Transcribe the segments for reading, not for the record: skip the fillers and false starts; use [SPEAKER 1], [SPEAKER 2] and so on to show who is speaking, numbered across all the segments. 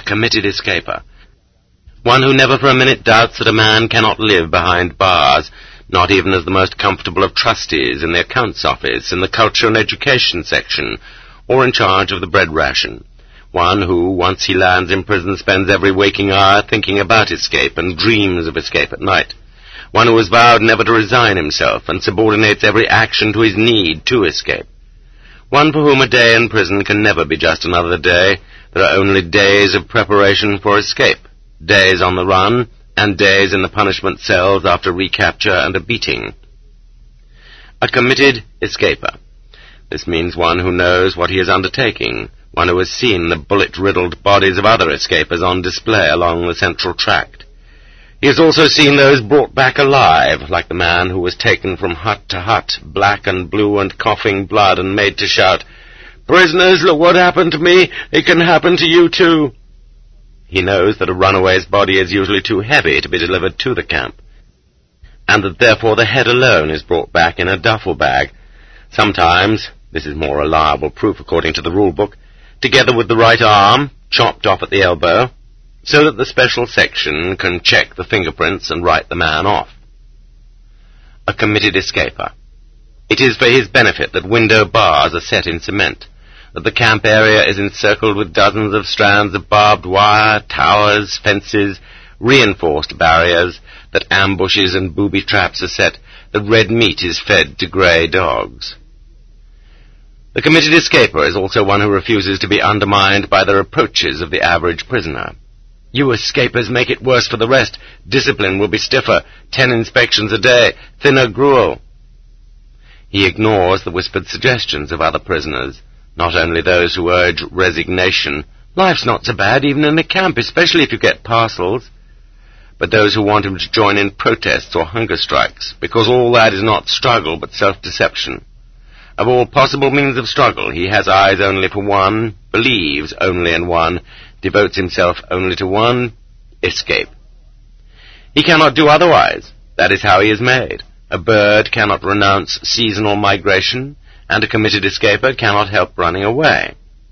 [SPEAKER 1] committed escaper. One who never for a minute doubts that a man cannot live behind bars, not even as the most comfortable of trustees in the accounts office, in the culture and education section, or in charge of the bread ration. One who, once he lands in prison, spends every waking hour thinking about escape and dreams of escape at night. One who has vowed never to resign himself and subordinates every action to his need to escape. One for whom a day in prison can never be just another day. There are only days of preparation for escape, days on the run, and days in the punishment cells after recapture and a beating. A committed escaper. This means one who knows what he is undertaking, one who has seen the bullet-riddled bodies of other escapers on display along the central tract. He has also seen those brought back alive, like the man who was taken from hut to hut, black and blue and coughing blood, and made to shout, "Prisoners, look what happened to me! It can happen to you too!" He knows that a runaway's body is usually too heavy to be delivered to the camp, and that therefore the head alone is brought back in a duffel bag. Sometimes, this is more reliable proof according to the rule book, together with the right arm, chopped off at the elbow, so that the special section can check the fingerprints and write the man off. A committed escaper. It is for his benefit that window bars are set in cement, that the camp area is encircled with dozens of strands of barbed wire, towers, fences, reinforced barriers, that ambushes and booby traps are set, that red meat is fed to grey dogs. The committed escaper is also one who refuses to be undermined by the reproaches of the average prisoner. "You escapers make it worse for the rest. Discipline will be stiffer. 10 inspections a day. Thinner gruel." He ignores the whispered suggestions of other prisoners, not only those who urge resignation. "Life's not so bad, even in a camp, especially if you get parcels," but those who want him to join in protests or hunger strikes, because all that is not struggle but self-deception. Of all possible means of struggle, he has eyes only for one, believes only in one, devotes himself only to one: escape. He cannot do otherwise. That is how he is made. A bird cannot renounce seasonal migration, and a committed escaper cannot help running away.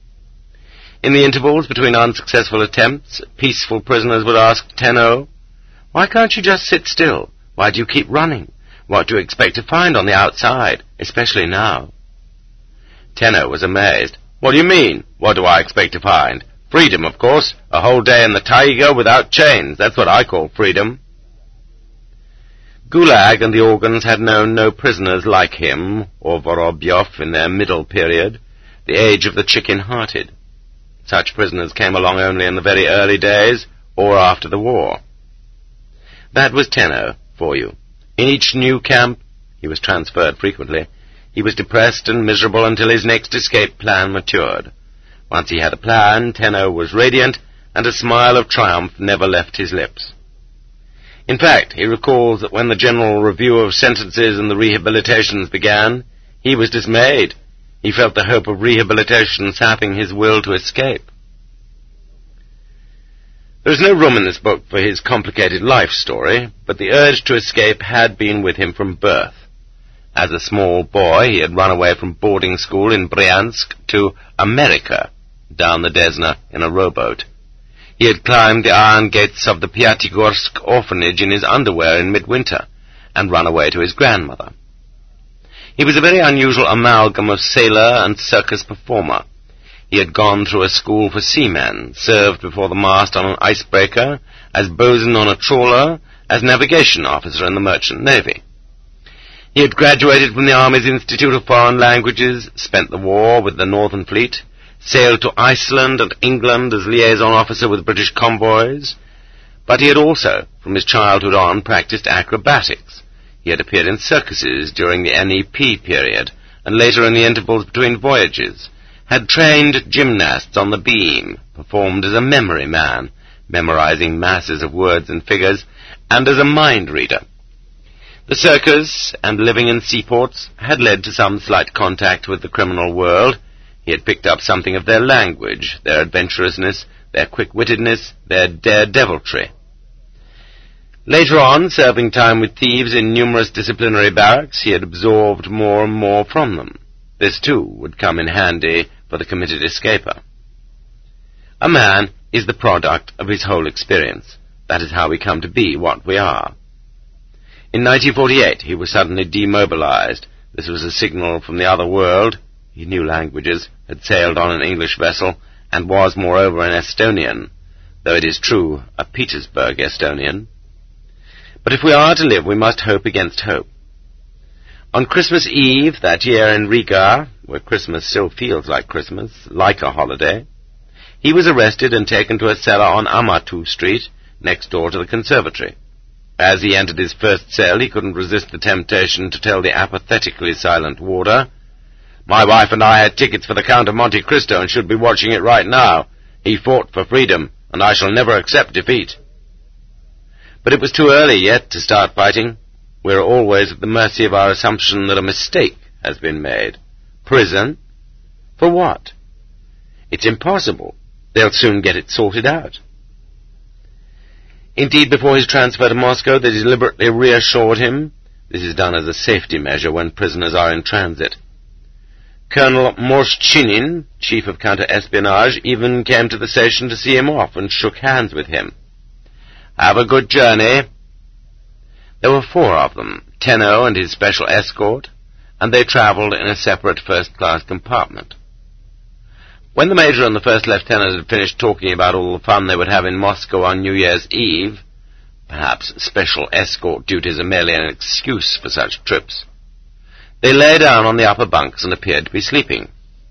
[SPEAKER 1] In the intervals between unsuccessful attempts, peaceful prisoners would ask Tenno, "Why can't you just sit still? Why do you keep running? What do you expect to find on the outside, especially now?" Tenno was amazed. "What do you mean? What do I expect to find? Freedom, of course. A whole day in the taiga without chains. That's what I call freedom." Gulag and the organs had known no prisoners like him, or Vorobyov in their middle period, the age of the chicken-hearted. Such prisoners came along only in the very early days, or after the war. That was Tenno for you. In each new camp, he was transferred frequently, he was depressed and miserable until his next escape plan matured. Once he had a plan, Tenno was radiant, and a smile of triumph never left his lips. In fact, he recalls that when the general review of sentences and the rehabilitations began, he was dismayed. He felt the hope of rehabilitation sapping his will to escape. There is no room in this book for his complicated life story, but the urge to escape had been with him from birth. As a small boy, he had run away from boarding school in Bryansk to America, down the Desna in a rowboat. He had climbed the iron gates of the Pyatigorsk orphanage in his underwear in midwinter, and run away to his grandmother. He was a very unusual amalgam of sailor and circus performer. He had gone through a school for seamen, served before the mast on an icebreaker, as bosun on a trawler, as navigation officer in the merchant navy. He had graduated from the Army's Institute of Foreign Languages, spent the war with the Northern Fleet, sailed to Iceland and England as liaison officer with British convoys, but he had also, from his childhood on, practiced acrobatics. He had appeared in circuses during the NEP period, and later in the intervals between voyages, had trained gymnasts on the beam, performed as a memory man, memorizing masses of words and figures, and as a mind reader. The circus and living in seaports had led to some slight contact with the criminal world. He had picked up something of their language, their adventurousness, their quick-wittedness, their daredeviltry. Later on, serving time with thieves in numerous disciplinary barracks, he had absorbed more and more from them. This, too, would come in handy for the committed escaper. A man is the product of his whole experience. That is how we come to be what we are. In 1948, he was suddenly demobilized. This was a signal from the other world. He knew languages, had sailed on an English vessel, and was, moreover, an Estonian, though it is true, a Petersburg Estonian. But if we are to live, we must hope against hope. On Christmas Eve that year in Riga, where Christmas still feels like Christmas, like a holiday, he was arrested and taken to a cellar on Amatu Street, next door to the conservatory. As he entered his first cell, he couldn't resist the temptation to tell the apathetically silent warder, "My wife and I had tickets for the Count of Monte Cristo and should be watching it right now. He fought for freedom, and I shall never accept defeat." But it was too early yet to start fighting. We're always at the mercy of our assumption that a mistake has been made. Prison? For what? It's impossible. They'll soon get it sorted out. Indeed, before his transfer to Moscow, they deliberately reassured him. This is done as a safety measure when prisoners are in transit. Colonel Morshchinin, chief of counter-espionage, even came to the station to see him off and shook hands with him. "Have a good journey." There were 4 of them, Tenno and his special escort, and they travelled in a separate first-class compartment. When the Major and the First Lieutenant had finished talking about all the fun they would have in Moscow on New Year's Eve, perhaps special escort duties are merely an excuse for such trips, they lay down on the upper bunks and appeared to be sleeping.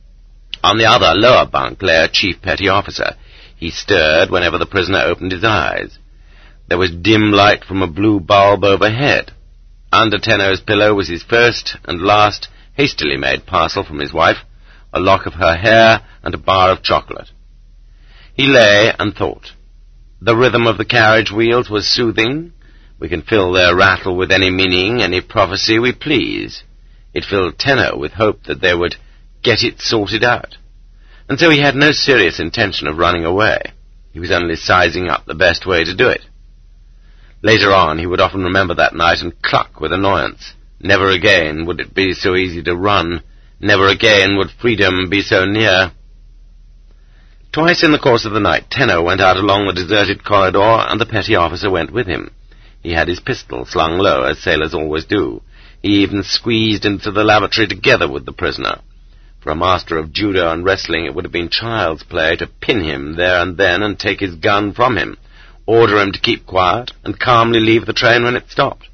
[SPEAKER 1] On the other, lower bunk lay a chief petty officer. He stirred whenever the prisoner opened his eyes. There was dim light from a blue bulb overhead. Under Tenno's pillow was his first and last hastily made parcel from his wife, a lock of her hair and a bar of chocolate. He lay and thought. The rhythm of the carriage wheels was soothing. We can fill their rattle with any meaning, any prophecy we please. It filled Tenno with hope that they would get it sorted out. And so he had no serious intention of running away. He was only sizing up the best way to do it. Later on, he would often remember that night and cluck with annoyance. Never again would it be so easy to run. Never again would freedom be so near. Twice in the course of the night, Tenno went out along the deserted corridor, and the petty officer went with him. He had his pistol slung low, as sailors always do. He even squeezed into the lavatory together with the prisoner. For a master of judo and wrestling, it would have been child's play to pin him there and then and take his gun from him, order him to keep quiet, and calmly leave the train when it stopped.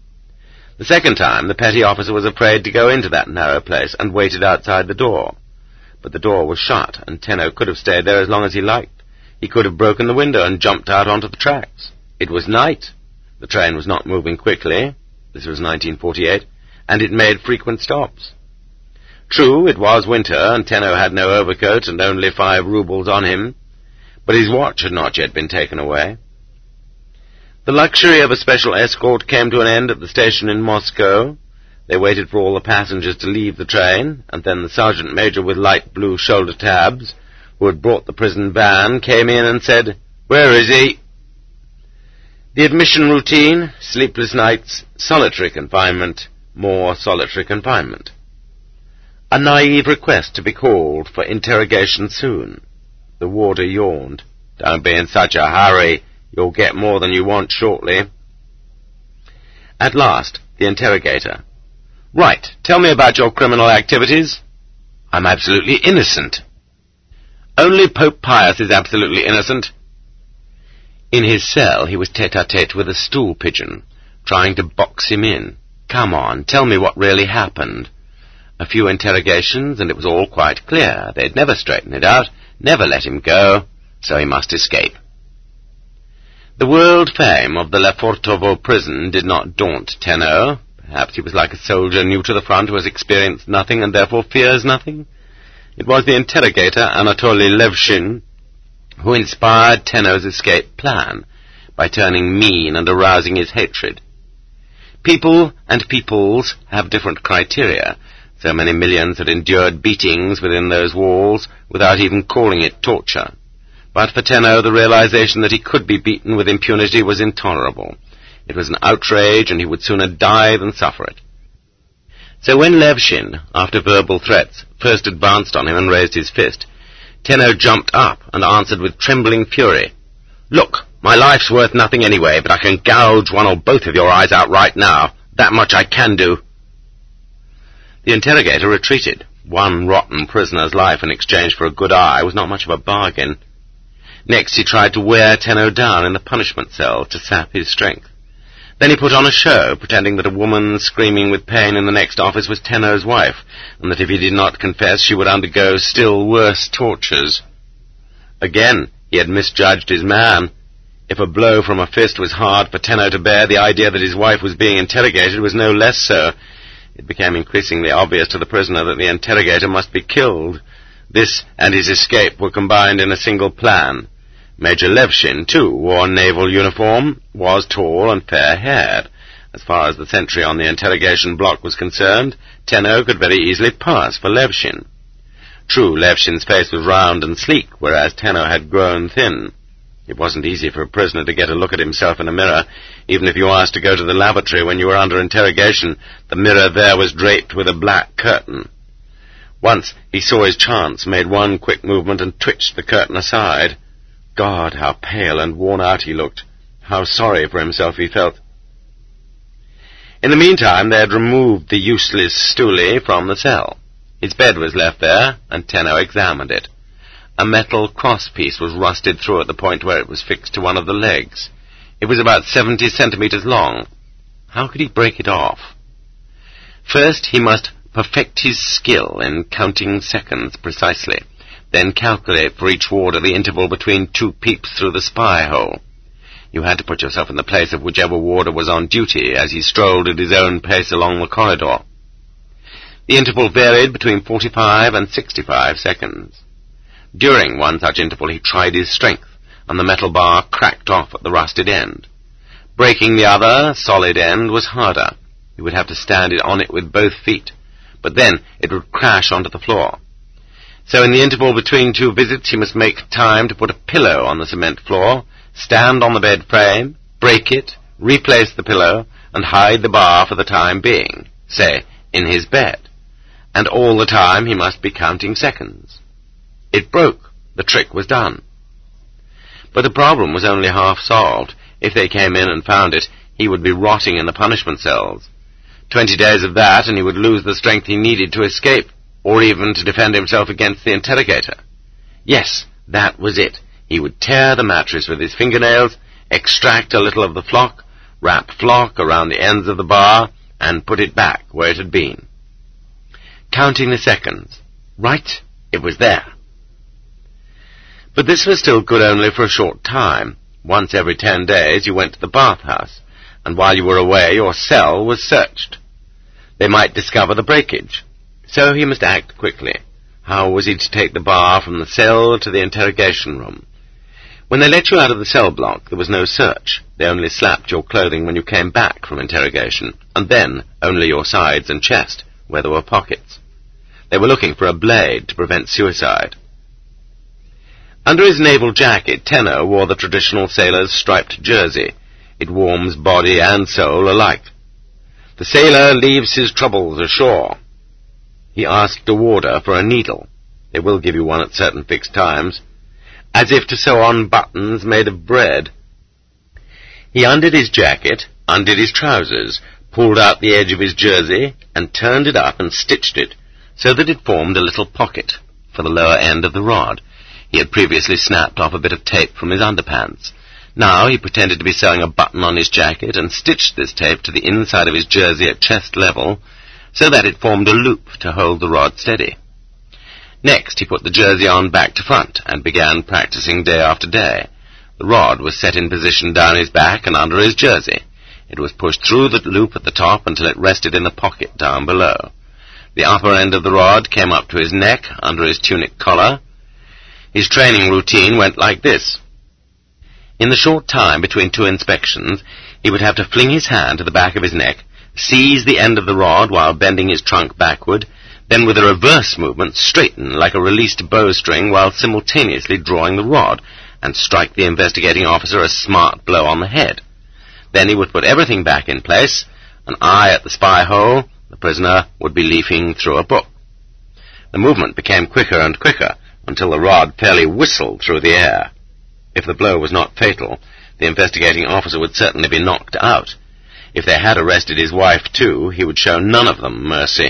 [SPEAKER 1] The second time, the petty officer was afraid to go into that narrow place and waited outside the door. But the door was shut, and Tenno could have stayed there as long as he liked. He could have broken the window and jumped out onto the tracks. It was night. The train was not moving quickly. This was 1948, and it made frequent stops. True, it was winter, and Tenno had no overcoat and only 5 rubles on him, but his watch had not yet been taken away. The luxury of a special escort came to an end at the station in Moscow. They waited for all the passengers to leave the train, and then the sergeant major with light blue shoulder tabs, who had brought the prison van, came in and said, "Where is he?" The admission routine, sleepless nights, solitary confinement, more solitary confinement. A naive request to be called for interrogation soon. The warder yawned. "Don't be in such a hurry. You'll get more than you want shortly." At last, the interrogator. "Right, tell me about your criminal activities." "I'm absolutely innocent." "Only Pope Pius is absolutely innocent." In his cell, he was tete-a-tete with a stool pigeon, trying to box him in. "Come on, tell me what really happened." A few interrogations, and it was all quite clear. They'd never straighten it out, never let him go, so he must escape. The world fame of the Lefortovo prison did not daunt Tenno. Perhaps he was like a soldier new to the front who has experienced nothing and therefore fears nothing. It was the interrogator, Anatoly Levshin, who inspired Tenno's escape plan by turning mean and arousing his hatred. People and peoples have different criteria. So many millions had endured beatings within those walls without even calling it torture. But for Tenno, the realization that he could be beaten with impunity was intolerable. It was an outrage, and he would sooner die than suffer it. So when Levshin, after verbal threats, first advanced on him and raised his fist, Tenno jumped up and answered with trembling fury. "Look, my life's worth nothing anyway, but I can gouge one or both of your eyes out right now. That much I can do." The interrogator retreated. One rotten prisoner's life in exchange for a good eye was not much of a bargain. Next he tried to wear Tenno down in the punishment cell to sap his strength. Then he put on a show, pretending that a woman screaming with pain in the next office was Tenno's wife, and that if he did not confess she would undergo still worse tortures. Again, he had misjudged his man. If a blow from a fist was hard for Tenno to bear, the idea that his wife was being interrogated was no less so. It became increasingly obvious to the prisoner that the interrogator must be killed. This and his escape were combined in a single plan. Major Levshin, too, wore naval uniform, was tall and fair-haired. As far as the sentry on the interrogation block was concerned, Tenno could very easily pass for Levshin. True, Levshin's face was round and sleek, whereas Tenno had grown thin. It wasn't easy for a prisoner to get a look at himself in a mirror. Even if you asked to go to the lavatory when you were under interrogation, the mirror there was draped with a black curtain. Once he saw his chance, made one quick movement, and twitched the curtain aside. God, how pale and worn out he looked. How sorry for himself he felt. In the meantime, they had removed the useless stoolie from the cell. His bed was left there, and Tenno examined it. A metal crosspiece was rusted through at the point where it was fixed to one of the legs. It was about 70 centimeters long. How could he break it off? First, he must perfect his skill in counting seconds precisely, then calculate for each warder the interval between two peeps through the spy hole. You had to put yourself in the place of whichever warder was on duty as he strolled at his own pace along the corridor. The interval varied between 45 and 65 seconds. During one such interval he tried his strength, and the metal bar cracked off at the rusted end. Breaking the other, solid end was harder. He would have to stand on it with both feet, but then it would crash onto the floor. So in the interval between two visits he must make time to put a pillow on the cement floor, stand on the bed frame, break it, replace the pillow, and hide the bar for the time being, say, in his bed. And all the time he must be counting seconds. It broke. The trick was done. But the problem was only half solved. If they came in and found it, he would be rotting in the punishment cells. 20 days of that, and he would lose the strength he needed to escape, or even to defend himself against the interrogator. Yes, that was it. He would tear the mattress with his fingernails, extract a little of the flock, wrap flock around the ends of the bar, and put it back where it had been. Counting the seconds. Right, it was there. But this was still good only for a short time. Once every 10 days you went to the bathhouse, and while you were away your cell was searched. They might discover the breakage. So he must act quickly. How was he to take the bar from the cell to the interrogation room? When they let you out of the cell block, there was no search. They only slapped your clothing when you came back from interrogation, and then only your sides and chest, where there were pockets. They were looking for a blade to prevent suicide. Under his naval jacket, Tenno wore the traditional sailor's striped jersey. It warms body and soul alike. The sailor leaves his troubles ashore. He asked a warder for a needle. They will give you one at certain fixed times, as if to sew on buttons made of bread. He undid his jacket, undid his trousers, pulled out the edge of his jersey, and turned it up and stitched it, so that it formed a little pocket for the lower end of the rod. He had previously snapped off a bit of tape from his underpants. Now he pretended to be sewing a button on his jacket and stitched this tape to the inside of his jersey at chest level, so that it formed a loop to hold the rod steady. Next he put the jersey on back to front and began practicing day after day. The rod was set in position down his back and under his jersey. It was pushed through the loop at the top until it rested in the pocket down below. The upper end of the rod came up to his neck under his tunic collar. His training routine went like this. In the short time between two inspections, he would have to fling his hand to the back of his neck, seize the end of the rod while bending his trunk backward, then with a reverse movement straighten like a released bowstring while simultaneously drawing the rod, and strike the investigating officer a smart blow on the head. Then he would put everything back in place, an eye at the spy hole. The prisoner would be leafing through a book. The movement became quicker and quicker. until the rod fairly whistled through the air. If the blow was not fatal, the investigating officer would certainly be knocked out. If they had arrested his wife too, he would show none of them mercy.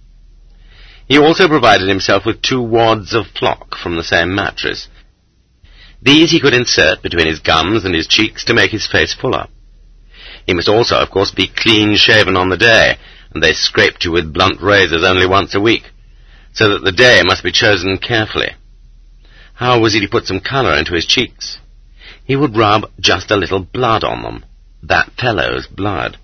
[SPEAKER 1] He also provided himself with 2 wads of flock from the same mattress. These he could insert between his gums and his cheeks to make his face fuller. He must also, of course, be clean-shaven on the day, and they scraped you with blunt razors only once a week, so that the day must be chosen carefully. How was he to put some colour into his cheeks? He would rub just a little blood on them, that fellow's blood.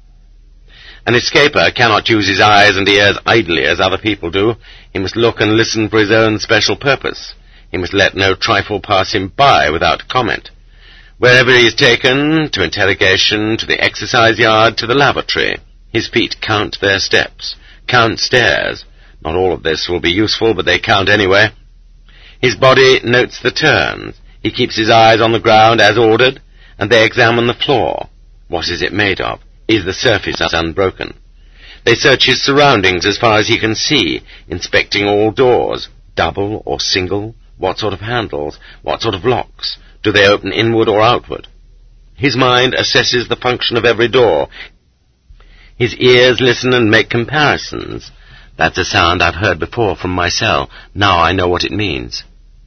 [SPEAKER 1] An escaper cannot use his eyes and ears idly as other people do. He must look and listen for his own special purpose. He must let no trifle pass him by without comment. Wherever he is taken, to interrogation, to the exercise yard, to the lavatory, his feet count their steps, count stairs. Not all of this will be useful, but they count anyway. His body notes the turns. He keeps his eyes on the ground as ordered, and they examine the floor. What is it made of? Is the surface unbroken? They search his surroundings as far as he can see, inspecting all doors, double or single, what sort of handles, what sort of locks, do they open inward or outward? His mind assesses the function of every door. His ears listen and make comparisons. That's a sound I've heard before from my cell. Now I know what it means.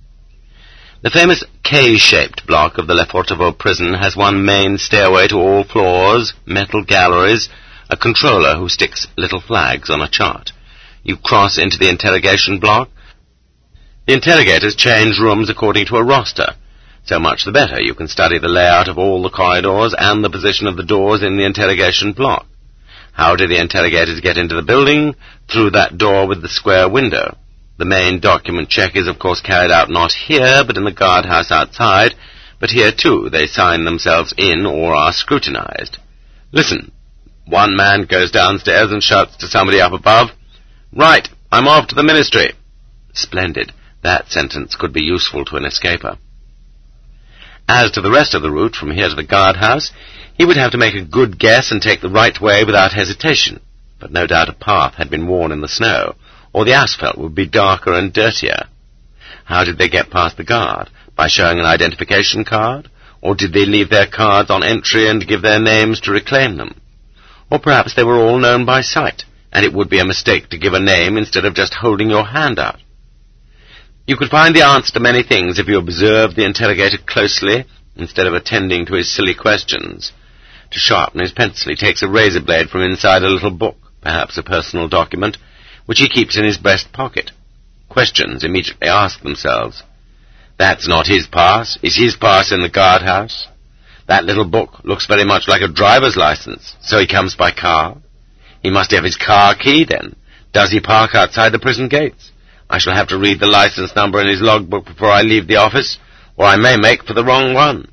[SPEAKER 1] The famous K-shaped block of the Le Fortevaux prison has one main stairway to all floors, metal galleries, a controller who sticks little flags on a chart. You cross into the interrogation block. The interrogators change rooms according to a roster. So much the better. You can study the layout of all the corridors and the position of the doors in the interrogation block. How do the interrogators get into the building? Through that door with the square window. The main document check is, of course, carried out not here, but in the guardhouse outside, but here, too, they sign themselves in or are scrutinized. Listen. One man goes downstairs and shouts to somebody up above, "Right, I'm off to the ministry." Splendid. That sentence could be useful to an escaper. As to the rest of the route from here to the guardhouse, he would have to make a good guess and take the right way without hesitation, but no doubt a path had been worn in the snow, or the asphalt would be darker and dirtier. How did they get past the guard? By showing an identification card? Or did they leave their cards on entry and give their names to reclaim them? Or perhaps they were all known by sight, and it would be a mistake to give a name instead of just holding your hand out. You could find the answer to many things if you observed the interrogator closely, instead of attending to his silly questions. To sharpen his pencil, he takes a razor blade from inside a little book, perhaps a personal document, which he keeps in his breast pocket. Questions immediately ask themselves. That's not his pass. Is his pass in the guardhouse? That little book looks very much like a driver's license, so he comes by car. He must have his car key, then. Does he park outside the prison gates? I shall have to read the license number in his logbook before I leave the office, or I may make for the wrong one.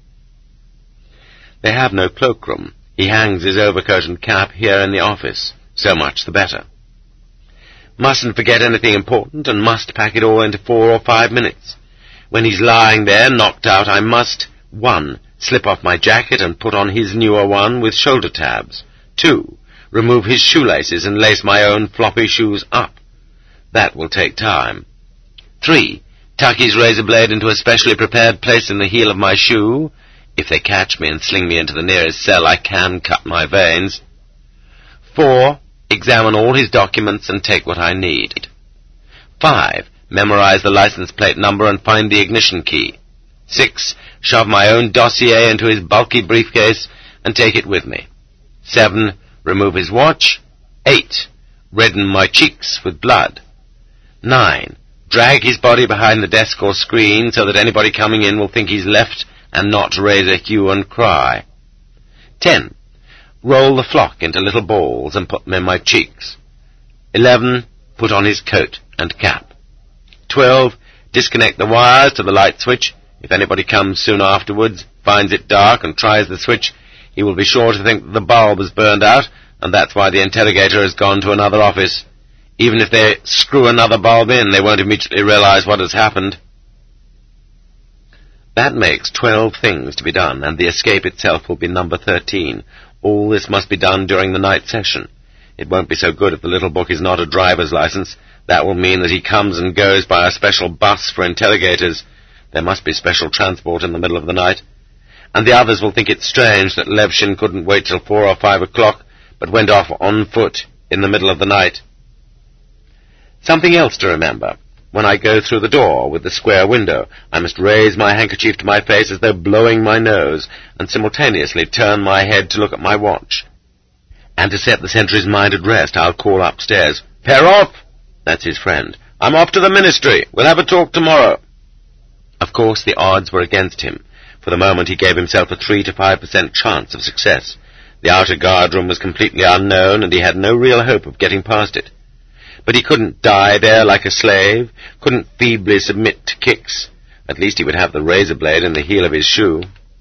[SPEAKER 1] They have no cloakroom. He hangs his overcoat and cap here in the office. So much the better. Mustn't forget anything important, and must pack it all into 4 or 5 minutes. When he's lying there, knocked out, I must, 1, slip off my jacket and put on his newer one with shoulder tabs. 2, remove his shoelaces and lace my own floppy shoes up. That will take time. 3, tuck his razor blade into a specially prepared place in the heel of my shoe. If they catch me and sling me into the nearest cell, I can cut my veins. 4, examine all his documents and take what I need. 5, memorize the license plate number and find the ignition key. 6, shove my own dossier into his bulky briefcase and take it with me. 7, remove his watch. 8, redden my cheeks with blood. 9, drag his body behind the desk or screen so that anybody coming in will think he's left and not raise a hue and cry. 10, roll the flock into little balls and put them in my cheeks. 11, put on his coat and cap. 12, disconnect the wires to the light switch. If anybody comes soon afterwards, finds it dark and tries the switch, he will be sure to think that the bulb has burned out, and that's why the interrogator has gone to another office. Even if they screw another bulb in, they won't immediately realize what has happened. That makes 12 things to be done, and the escape itself will be number 13. All this must be done during the night session. It won't be so good if the little book is not a driver's license. That will mean that he comes and goes by a special bus for interrogators. There must be special transport in the middle of the night. And the others will think it strange that Levshin couldn't wait till 4 or 5 o'clock, but went off on foot in the middle of the night. Something else to remember. When I go through the door with the square window, I must raise my handkerchief to my face as though blowing my nose, and simultaneously turn my head to look at my watch. And to set the sentry's mind at rest, I'll call upstairs, "Perov!" That's his friend. "I'm off to the ministry. We'll have a talk tomorrow." Of course, the odds were against him. For the moment, he gave himself a 3 to 5% chance of success. The outer guardroom was completely unknown, and he had no real hope of getting past it. But he couldn't die there like a slave, couldn't feebly submit to kicks. At least he would have the razor blade in the heel of his shoe.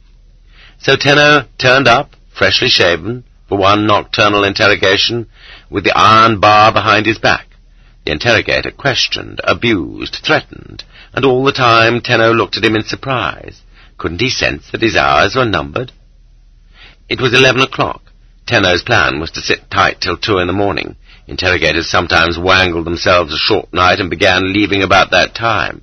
[SPEAKER 1] So Tenno turned up, freshly shaven, for one nocturnal interrogation, with the iron bar behind his back. The interrogator questioned, abused, threatened, and all the time Tenno looked at him in surprise. Couldn't he sense that his hours were numbered? It was 11 o'clock. Tenno's plan was to sit tight till 2 in the morning. Interrogators sometimes wangled themselves a short night and began leaving about that time.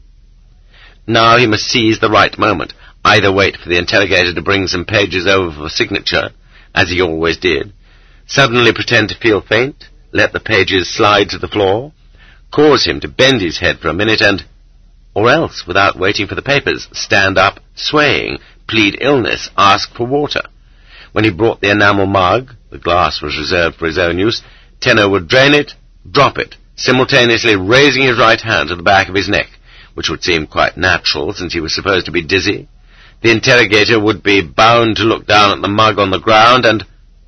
[SPEAKER 1] Now he must seize the right moment, either wait for the interrogator to bring some pages over for signature, as he always did, suddenly pretend to feel faint, let the pages slide to the floor, cause him to bend his head for a minute or else, without waiting for the papers, stand up, swaying, plead illness, ask for water. When he brought the enamel mug, the glass was reserved for his own use, Tenno would drain it, drop it, simultaneously raising his right hand to the back of his neck, which would seem quite natural since he was supposed to be dizzy. The interrogator would be bound to look down at the mug on the ground, and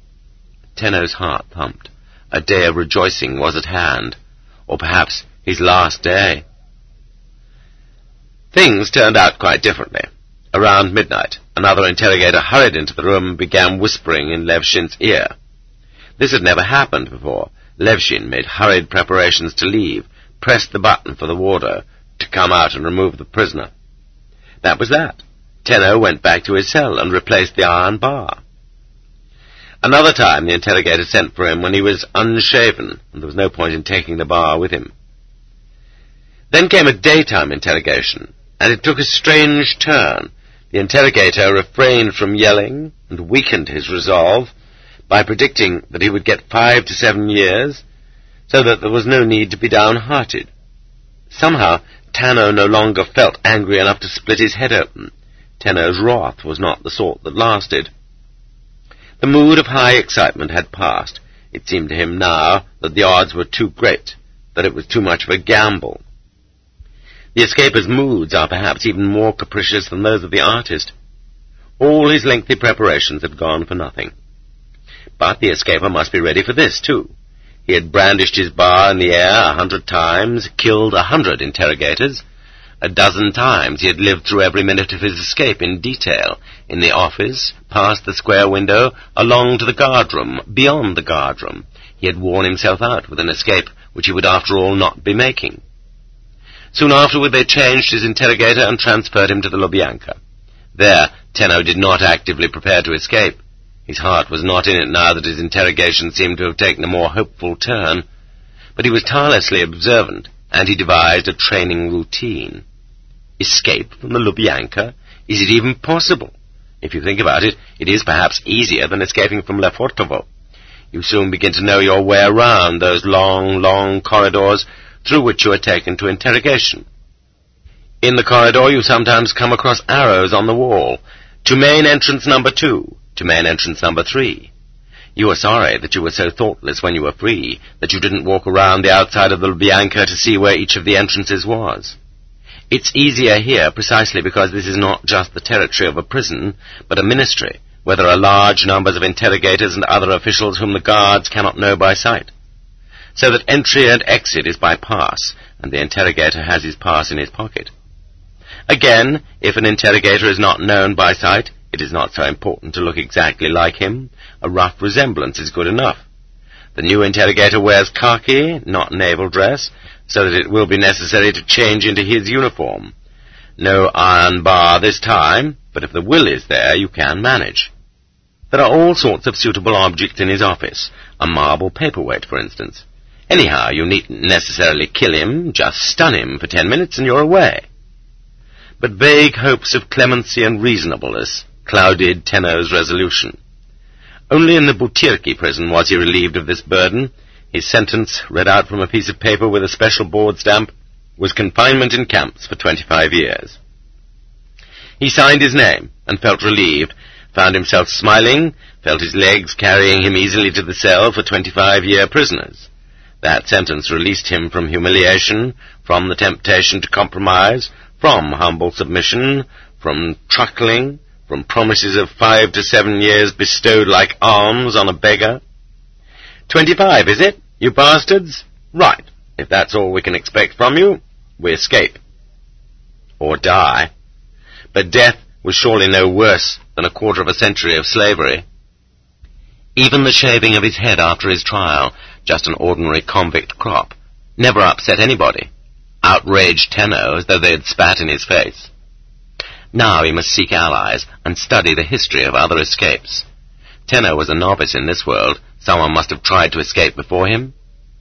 [SPEAKER 1] Tenno's heart thumped. A day of rejoicing was at hand, or perhaps his last day. Things turned out quite differently. Around midnight, another interrogator hurried into the room and began whispering in Levshin's ear. This had never happened before. Levshin made hurried preparations to leave, pressed the button for the warder to come out and remove the prisoner. That was that. Tenno went back to his cell and replaced the iron bar. Another time the interrogator sent for him when he was unshaven, and there was no point in taking the bar with him. Then came a daytime interrogation, and it took a strange turn. The interrogator refrained from yelling and weakened his resolve by predicting that he would get 5 to 7 years, so that there was no need to be downhearted. Somehow, Tenno no longer felt angry enough to split his head open. Tenno's wrath was not the sort that lasted. The mood of high excitement had passed. It seemed to him now that the odds were too great, that it was too much of a gamble. The escaper's moods are perhaps even more capricious than those of the artist. All his lengthy preparations had gone for nothing. But the escaper must be ready for this, too. He had brandished his bar in the air 100 times, killed 100 interrogators. A dozen times he had lived through every minute of his escape in detail, in the office, past the square window, along to the guardroom, beyond the guardroom. He had worn himself out with an escape which he would after all not be making. Soon afterward they changed his interrogator and transferred him to the Lubyanka. There, Tenno did not actively prepare to escape. His heart was not in it now that his interrogation seemed to have taken a more hopeful turn, but he was tirelessly observant, and he devised a training routine. Escape from the Lubyanka? Is it even possible? If you think about it, it is perhaps easier than escaping from Lefortovo. You soon begin to know your way around those long, long corridors through which you are taken to interrogation. In the corridor you sometimes come across arrows on the wall. To main entrance number 2, to main entrance number 3. You are sorry that you were so thoughtless when you were free, that you didn't walk around the outside of the Lubyanka to see where each of the entrances was. It's easier here precisely because this is not just the territory of a prison, but a ministry, where there are large numbers of interrogators and other officials whom the guards cannot know by sight. So that entry and exit is by pass, and the interrogator has his pass in his pocket. Again, if an interrogator is not known by sight, it is not so important to look exactly like him. A rough resemblance is good enough. The new interrogator wears khaki, not naval dress, so that it will be necessary to change into his uniform. No iron bar this time, but if the will is there, you can manage. There are all sorts of suitable objects in his office, a marble paperweight, for instance. Anyhow, you needn't necessarily kill him, just stun him for 10 minutes and you're away. But vague hopes of clemency and reasonableness clouded Tenno's resolution. Only in the Butyrki prison was he relieved of this burden. His sentence, read out from a piece of paper with a special board stamp, was confinement in camps for 25 years. He signed his name and felt relieved, found himself smiling, felt his legs carrying him easily to the cell for 25-year prisoners. That sentence released him from humiliation, from the temptation to compromise, from humble submission, from truckling, from promises of 5 to 7 years bestowed like alms on a beggar. 25, is it, you bastards? Right. If that's all we can expect from you, we escape. Or die. But death was surely no worse than a quarter of a century of slavery. Even the shaving of his head after his trial, just an ordinary convict crop, never upset anybody, outraged Tenno as though they had spat in his face. Now he must seek allies and study the history of other escapes. Tenno was a novice in this world. Someone must have tried to escape before him.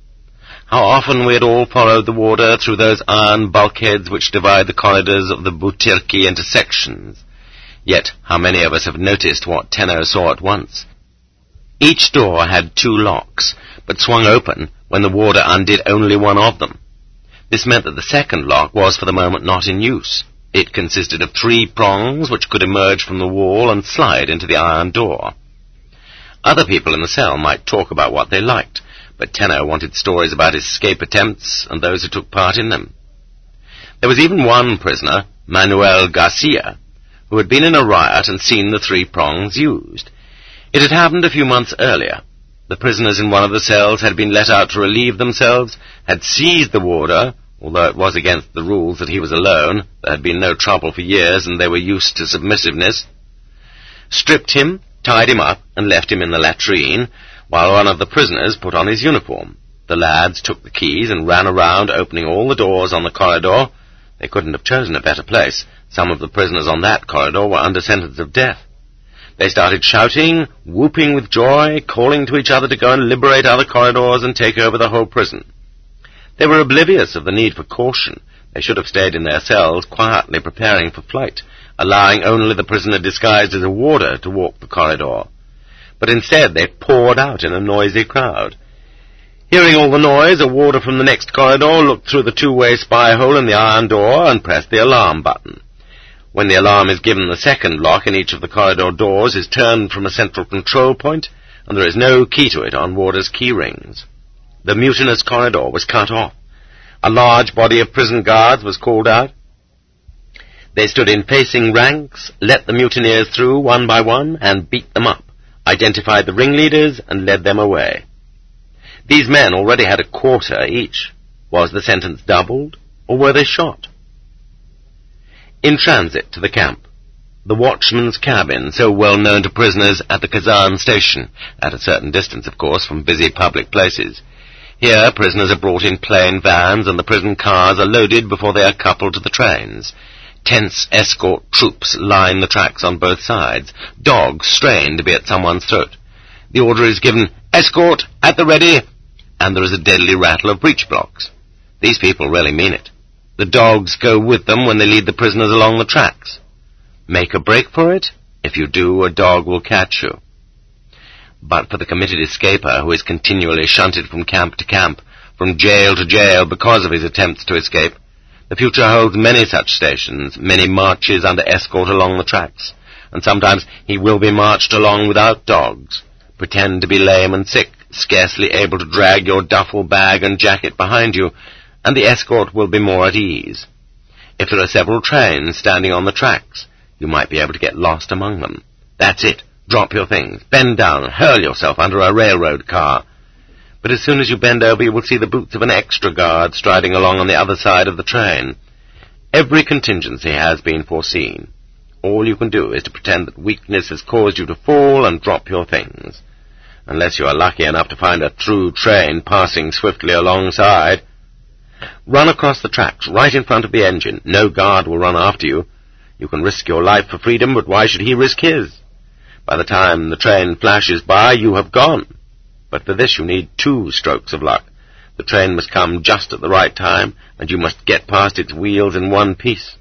[SPEAKER 1] How often we had all followed the warder through those iron bulkheads which divide the corridors of the Butyrki into sections. Yet how many of us have noticed what Tenno saw at once? Each door had 2 locks, but swung open when the warder undid only one of them. This meant that the second lock was for the moment not in use. It consisted of 3 prongs which could emerge from the wall and slide into the iron door. Other people in the cell might talk about what they liked, but Tenno wanted stories about his escape attempts and those who took part in them. There was even one prisoner, Manuel Garcia, who had been in a riot and seen the 3 prongs used. It had happened a few months earlier. The prisoners in one of the cells had been let out to relieve themselves, had seized the warder, although it was against the rules that he was alone. There had been no trouble for years, and they were used to submissiveness. Stripped him, tied him up, and left him in the latrine, while one of the prisoners put on his uniform. The lads took the keys and ran around, opening all the doors on the corridor. They couldn't have chosen a better place. Some of the prisoners on that corridor were under sentence of death. They started shouting, whooping with joy, calling to each other to go and liberate other corridors and take over the whole prison. They were oblivious of the need for caution. They should have stayed in their cells, quietly preparing for flight, allowing only the prisoner disguised as a warder to walk the corridor. But instead they poured out in a noisy crowd. Hearing all the noise, a warder from the next corridor looked through the 2-way spy hole in the iron door and pressed the alarm button. When the alarm is given, the second lock in each of the corridor doors is turned from a central control point, and there is no key to it on warders' key rings. The mutinous corridor was cut off. A large body of prison guards was called out. They stood in facing ranks, let the mutineers through one by one, and beat them up, identified the ringleaders, and led them away. These men already had a quarter each. Was the sentence doubled, or were they shot? In transit to the camp, the watchman's cabin, so well known to prisoners at the Kazan station, at a certain distance, of course, from busy public places. Here, prisoners are brought in plain vans, and the prison cars are loaded before they are coupled to the trains. Tense escort troops line the tracks on both sides, dogs strain to be at someone's throat. The order is given, "Escort, at the ready," and there is a deadly rattle of breech blocks. These people really mean it. The dogs go with them when they lead the prisoners along the tracks. Make a break for it? If you do, a dog will catch you. But for the committed escaper who is continually shunted from camp to camp, from jail to jail because of his attempts to escape, the future holds many such stations, many marches under escort along the tracks, and sometimes he will be marched along without dogs. Pretend to be lame and sick, scarcely able to drag your duffel bag and jacket behind you, and the escort will be more at ease. If there are several trains standing on the tracks, you might be able to get lost among them. That's it. Drop your things, bend down, and hurl yourself under a railroad car. But as soon as you bend over, you will see the boots of an extra guard striding along on the other side of the train. Every contingency has been foreseen. All you can do is to pretend that weakness has caused you to fall and drop your things. Unless you are lucky enough to find a through train passing swiftly alongside. Run across the tracks, right in front of the engine. No guard will run after you. You can risk your life for freedom, but why should he risk his? By the time the train flashes by, you have gone. But for this you need 2 strokes of luck. The train must come just at the right time, and you must get past its wheels in one piece.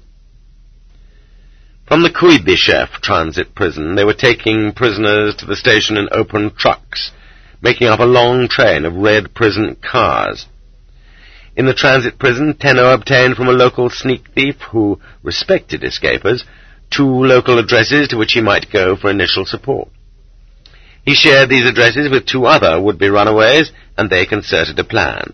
[SPEAKER 1] From the Kuibyshev transit prison, they were taking prisoners to the station in open trucks, making up a long train of red prison cars. In the transit prison, Tenno obtained from a local sneak thief who respected escapers 2 local addresses to which he might go for initial support. He shared these addresses with 2 other would-be runaways, and they concerted a plan.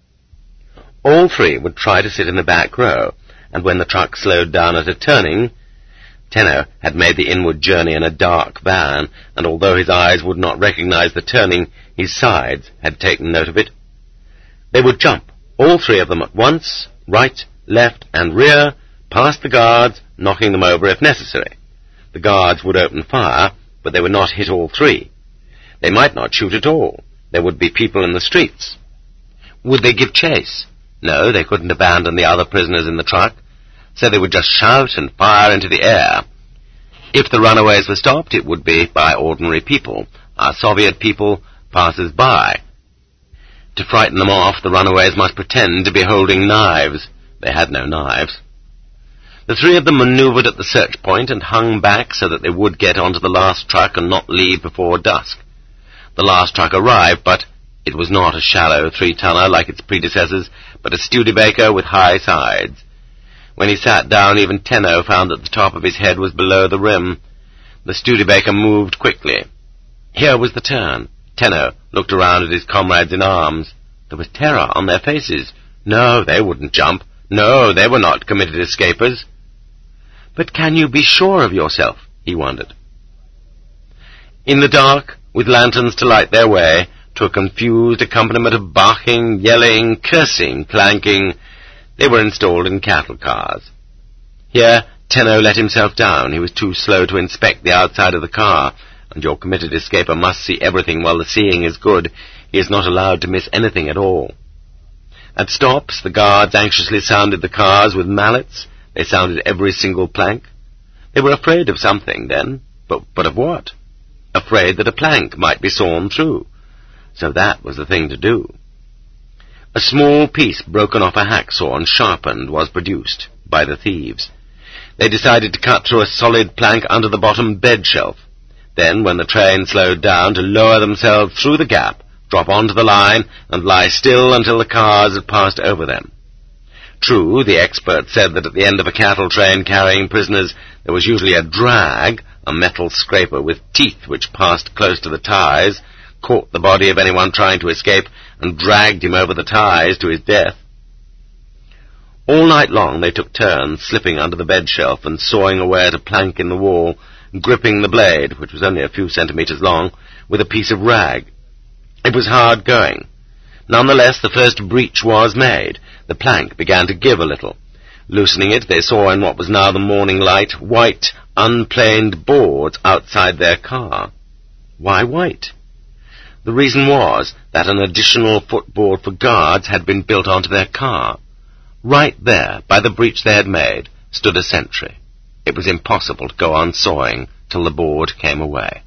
[SPEAKER 1] All 3 would try to sit in the back row, and when the truck slowed down at a turning, Tenno had made the inward journey in a dark van, and although his eyes would not recognize the turning, his sides had taken note of it. They would jump, all 3 of them at once, right, left, and rear, past the guards, knocking them over if necessary. The guards would open fire, but they would not hit all 3. They might not shoot at all. There would be people in the streets. Would they give chase? No, they couldn't abandon the other prisoners in the truck, so they would just shout and fire into the air. If the runaways were stopped, it would be by ordinary people, our Soviet people, passers-by. To frighten them off, the runaways must pretend to be holding knives. They had no knives. The 3 of them maneuvered at the search point and hung back so that they would get onto the last truck and not leave before dusk. The last truck arrived, but it was not a shallow 3-tonner like its predecessors, but a Studebaker with high sides. When he sat down, even Tenno found that the top of his head was below the rim. The Studebaker moved quickly. Here was the turn. Tenno looked around at his comrades in arms. There was terror on their faces. No, they wouldn't jump. No, they were not committed escapers. But can you be sure of yourself? He wondered. In the dark, with lanterns to light their way, to a confused accompaniment of barking, yelling, cursing, clanking, they were installed in cattle cars. Here, Tenno let himself down. He was too slow to inspect the outside of the car, and your committed escaper must see everything while the seeing is good. He is not allowed to miss anything at all. At stops, the guards anxiously sounded the cars with mallets. They sounded every single plank. They were afraid of something, then. But of what? Afraid that a plank might be sawn through. So that was the thing to do. A small piece broken off a hacksaw and sharpened was produced by the thieves. They decided to cut through a solid plank under the bottom bed shelf. Then, when the train slowed down, to lower themselves through the gap, drop onto the line, and lie still until the cars had passed over them. True, the expert said that at the end of a cattle train carrying prisoners there was usually a drag, a metal scraper with teeth which passed close to the ties, caught the body of anyone trying to escape, and dragged him over the ties to his death. All night long they took turns slipping under the bed shelf and sawing away at a plank in the wall, gripping the blade, which was only a few centimetres long, with a piece of rag. It was hard going. Nonetheless, the first breach was made. The plank began to give a little. Loosening it, they saw in what was now the morning light white, unplaned boards outside their car. Why white? The reason was that an additional footboard for guards had been built onto their car. Right there, by the breach they had made, stood a sentry. It was impossible to go on sawing till the board came away.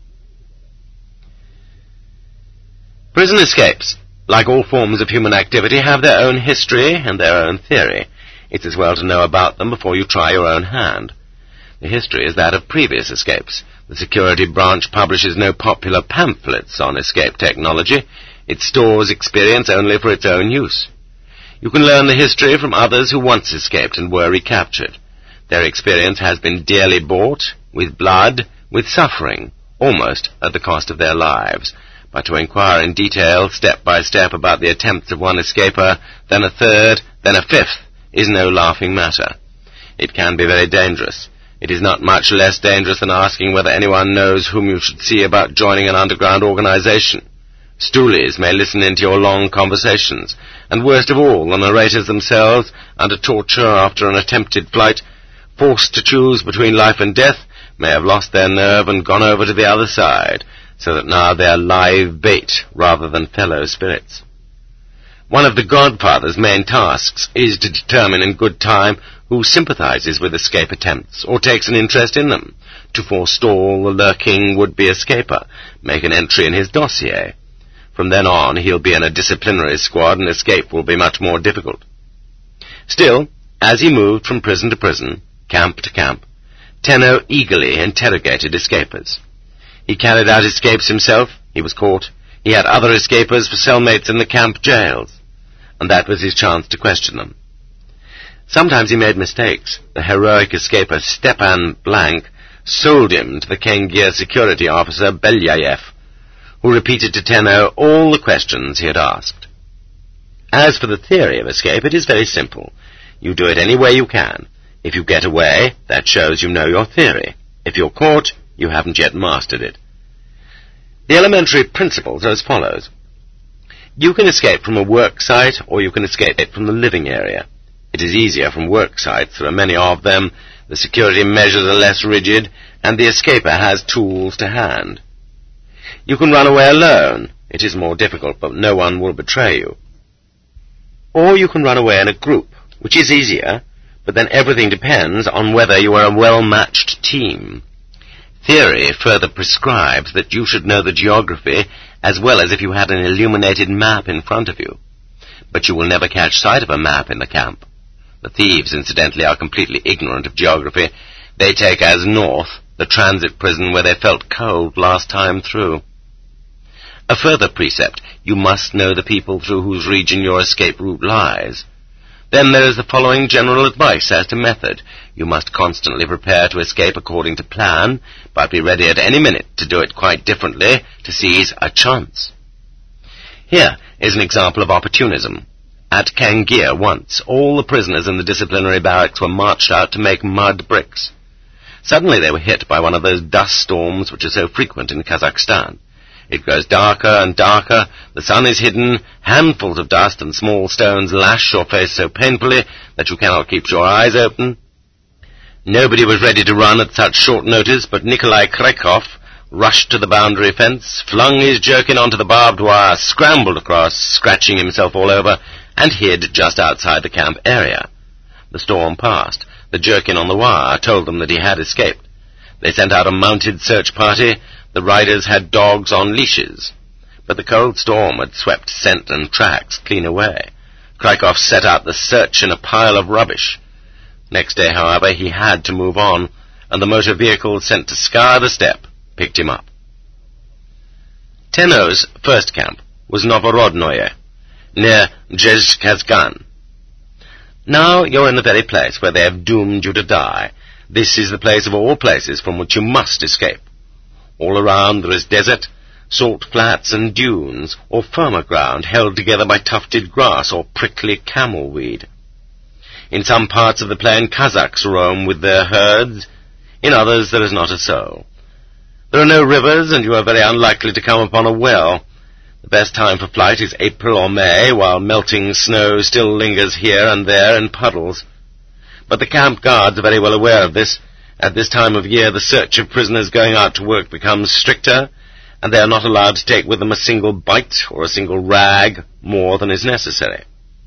[SPEAKER 1] Prison escapes, like all forms of human activity, have their own history and their own theory. It's as well to know about them before you try your own hand. The history is that of previous escapes. The security branch publishes no popular pamphlets on escape technology. It stores experience only for its own use. You can learn the history from others who once escaped and were recaptured. Their experience has been dearly bought, with blood, with suffering, almost at the cost of their lives. But to inquire in detail, step by step, about the attempts of one escaper, then a third, then a fifth, is no laughing matter. It can be very dangerous. It is not much less dangerous than asking whether anyone knows whom you should see about joining an underground organization. Stoolies may listen into your long conversations, and worst of all, the narrators themselves, under torture after an attempted flight, forced to choose between life and death, may have lost their nerve and gone over to the other side, so that now they are live bait rather than fellow spirits. One of the Godfather's main tasks is to determine in good time who sympathizes with escape attempts or takes an interest in them, to forestall the lurking would-be escaper, make an entry in his dossier. From then on, he'll be in a disciplinary squad, and escape will be much more difficult. Still, as he moved from prison to prison, camp to camp, Tenno eagerly interrogated escapers. He carried out escapes himself, he was caught, he had other escapers for cellmates in the camp jails, and that was his chance to question them. Sometimes he made mistakes. The heroic escaper Stepan Blank sold him to the Kengir security officer Belyayev, who repeated to Tenno all the questions he had asked. As for the theory of escape, it is very simple. You do it any way you can. If you get away, that shows you know your theory. If you're caught, you haven't yet mastered it. The elementary principles are as follows. You can escape from a work site, or you can escape from the living area. It is easier from work sites. There are many of them, the security measures are less rigid, and the escaper has tools to hand. You can run away alone. It is more difficult, but no one will betray you. Or you can run away in a group, which is easier, but then everything depends on whether you are a well-matched team. Theory further prescribes that you should know the geography as well as if you had an illuminated map in front of you. But you will never catch sight of a map in the camp. The thieves, incidentally, are completely ignorant of geography. They take as north the transit prison where they felt cold last time through. A further precept, you must know the people through whose region your escape route lies. Then there is the following general advice as to method. You must constantly prepare to escape according to plan, but be ready at any minute to do it quite differently, to seize a chance. Here is an example of opportunism. At Kangir once, all the prisoners in the disciplinary barracks were marched out to make mud bricks. Suddenly they were hit by one of those dust storms which are so frequent in Kazakhstan. It grows darker and darker, the sun is hidden, handfuls of dust and small stones lash your face so painfully that you cannot keep your eyes open. Nobody was ready to run at such short notice, but Nikolai Kraikov rushed to the boundary fence, flung his jerkin onto the barbed wire, scrambled across, scratching himself all over, and hid just outside the camp area. The storm passed. The jerkin on the wire told them that he had escaped. They sent out a mounted search party. The riders had dogs on leashes. But the cold storm had swept scent and tracks clean away. Kraikov set out the search in a pile of rubbish. Next day, however, he had to move on, and the motor vehicle sent to scour the steppe picked him up. Tenno's first camp was Novorodnoye, near Zhezkazgan. Now you're in the very place where they have doomed you to die. This is the place of all places from which you must escape. All around there is desert, salt flats and dunes, or firmer ground held together by tufted grass or prickly camel weed. In some parts of the plain Kazakhs roam with their herds, in others there is not a soul. There are no rivers, and you are very unlikely to come upon a well. The best time for flight is April or May, while melting snow still lingers here and there in puddles. But the camp guards are very well aware of this. At this time of year, the search of prisoners going out to work becomes stricter, and they are not allowed to take with them a single bite or a single rag more than is necessary.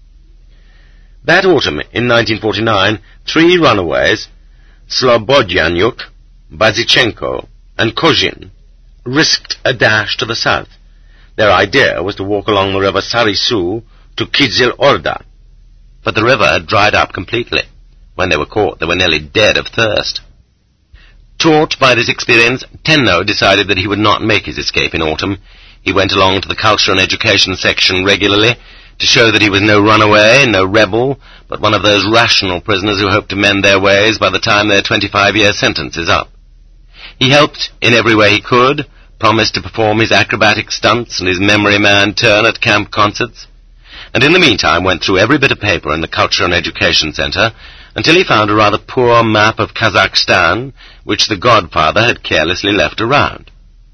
[SPEAKER 1] That autumn, in 1949, 3 runaways, Slobodyanuk, Bazichenko, and Kozhin, risked a dash to the south. Their idea was to walk along the river Sarisu to Kizil Orda, but the river had dried up completely. When they were caught, they were nearly dead of thirst. Taught by this experience, Tenno decided that he would not make his escape in autumn. He went along to the culture and education section regularly to show that he was no runaway, no rebel, but one of those rational prisoners who hope to mend their ways by the time their 25-year sentence is up. He helped in every way he could, promised to perform his acrobatic stunts and his memory man turn at camp concerts, and in the meantime went through every bit of paper in the Culture and Education Center until he found a rather poor map of Kazakhstan, which the godfather had carelessly left around.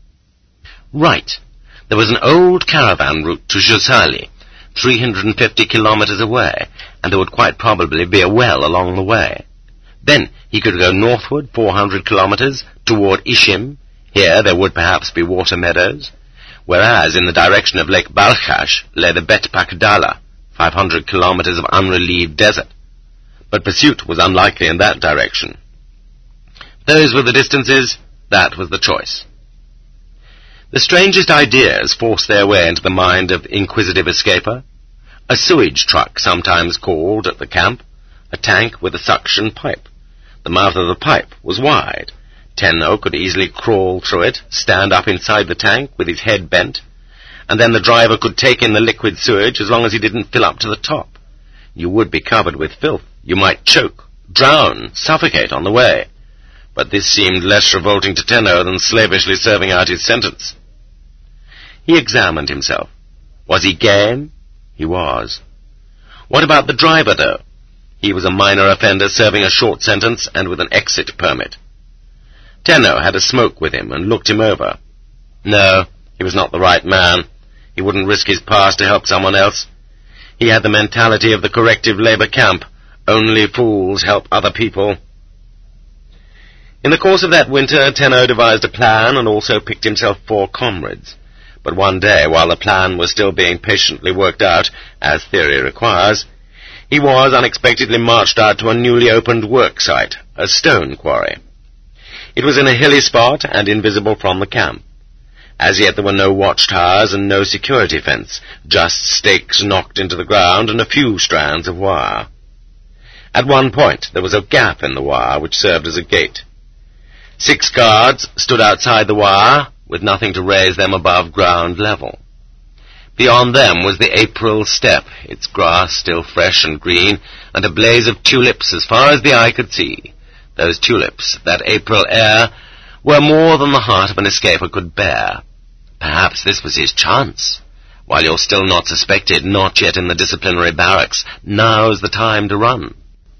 [SPEAKER 1] Right. There was an old caravan route to Zhusali, 350 kilometers away, and there would quite probably be a well along the way. Then he could go northward 400 kilometers toward Ishim. Here there would perhaps be water meadows, whereas in the direction of Lake Balkhash lay the Bet Pakdala, 500 kilometers of unrelieved desert. but pursuit was unlikely in that direction. Those were the distances, that was the choice. The strangest ideas forced their way into the mind of inquisitive escaper. A sewage truck, sometimes called at the camp, a tank with a suction pipe. The mouth of the pipe was wide. Tenno could easily crawl through it, stand up inside the tank with his head bent, and then the driver could take in the liquid sewage as long as he didn't fill up to the top. You would be covered with filth. You might choke, drown, suffocate on the way. But this seemed less revolting to Tenno than slavishly serving out his sentence. He examined himself. Was he game? He was. What about the driver, though? He was a minor offender serving a short sentence and with an exit permit. Tenno had a smoke with him and looked him over. No, he was not the right man. He wouldn't risk his past to help someone else. He had the mentality of the corrective labor camp. Only fools help other people. In the course of that winter, Tenno devised a plan and also picked himself 4 comrades. But one day, while the plan was still being patiently worked out, as theory requires, he was unexpectedly marched out to a newly opened work site, a stone quarry. It was in a hilly spot and invisible from the camp. As yet there were no watchtowers and no security fence, just stakes knocked into the ground and a few strands of wire. At one point there was a gap in the wire which served as a gate. 6 guards stood outside the wire, with nothing to raise them above ground level. Beyond them was the April steppe, its grass still fresh and green, and a blaze of tulips as far as the eye could see. Those tulips, that April air, were more than the heart of an escaper could bear. Perhaps this was his chance. While you're still not suspected, not yet in the disciplinary barracks, now's the time to run.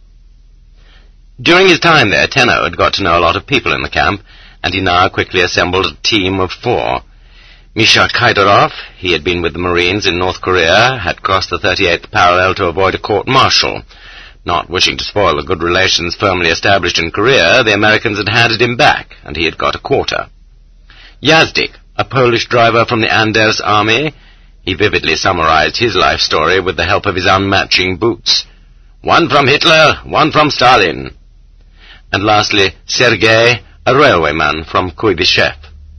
[SPEAKER 1] During his time there, Tenno had got to know a lot of people in the camp, and he now quickly assembled a team of 4. Misha Khaidorov, he had been with the Marines in North Korea, had crossed the 38th parallel to avoid a court-martial. Not wishing to spoil the good relations firmly established in Korea, the Americans had handed him back, and he had got a quarter. Yazdik, a Polish driver from the Anders army, he vividly summarized his life story with the help of his unmatching boots. 1 from Hitler, 1 from Stalin. And lastly, Sergei, a railwayman from Kuibyshev.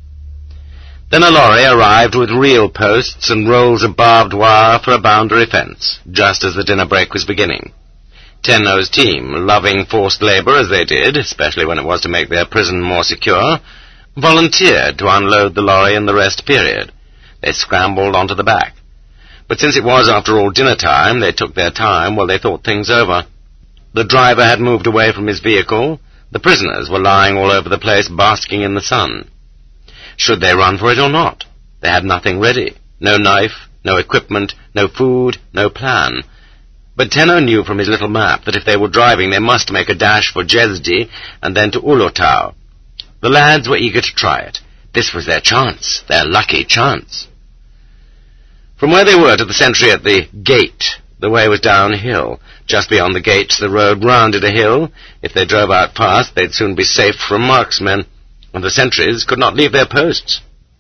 [SPEAKER 1] Then a lorry arrived with reel posts and rolls of barbed wire for a boundary fence, just as the dinner break was beginning. Tenno's team, loving forced labor as they did, especially when it was to make their prison more secure, volunteered to unload the lorry in the rest period. They scrambled onto the back. But since it was, after all, dinner time, they took their time while they thought things over. The driver had moved away from his vehicle. The prisoners were lying all over the place, basking in the sun. Should they run for it or not? They had nothing ready. No knife, no equipment, no food, no plan. But Tenno knew from his little map that if they were driving, they must make a dash for Jezdi and then to Ulotau. The lads were eager to try it. This was their chance, their lucky chance. From where they were to the sentry at the gate, the way was downhill. Just beyond the gates, the road rounded a hill. If they drove out fast, they'd soon be safe from marksmen, and the sentries could not leave their posts.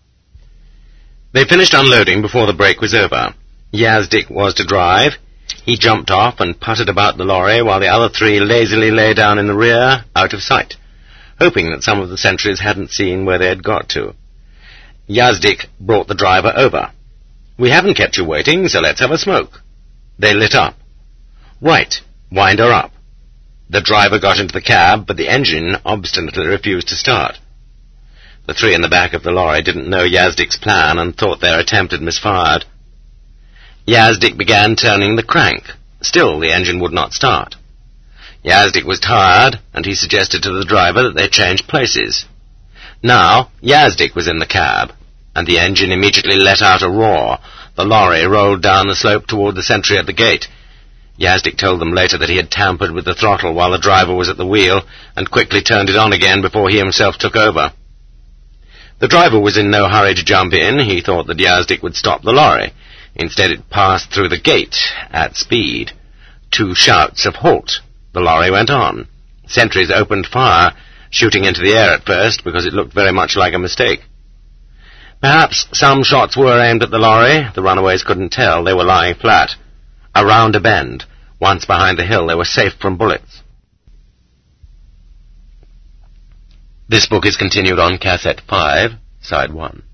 [SPEAKER 1] They finished unloading before the break was over. Yazdik was to drive. He jumped off and putted about the lorry while the other 3 lazily lay down in the rear, out of sight, hoping that some of the sentries hadn't seen where they had got to. Yazdik brought the driver over. "We haven't kept you waiting, so let's have a smoke." They lit up. "Right, wind her up." The driver got into the cab, but the engine obstinately refused to start. The 3 in the back of the lorry didn't know Yazdik's plan and thought their attempt had misfired. Yazdik began turning the crank. Still, the engine would not start. Yazdik was tired, and he suggested to the driver that they change places. Now, Yazdik was in the cab, and the engine immediately let out a roar. The lorry rolled down the slope toward the sentry at the gate. Yazdik told them later that he had tampered with the throttle while the driver was at the wheel, and quickly turned it on again before he himself took over. The driver was in no hurry to jump in. He thought that Yazdik would stop the lorry. Instead, it passed through the gate at speed. 2 shouts of halt. The lorry went on. Sentries opened fire, shooting into the air at first because it looked very much like a mistake. Perhaps some shots were aimed at the lorry. The runaways couldn't tell. They were lying flat. Around a bend, Once behind the hill, they were safe from bullets. This book is continued on Cassette 5, Side 1.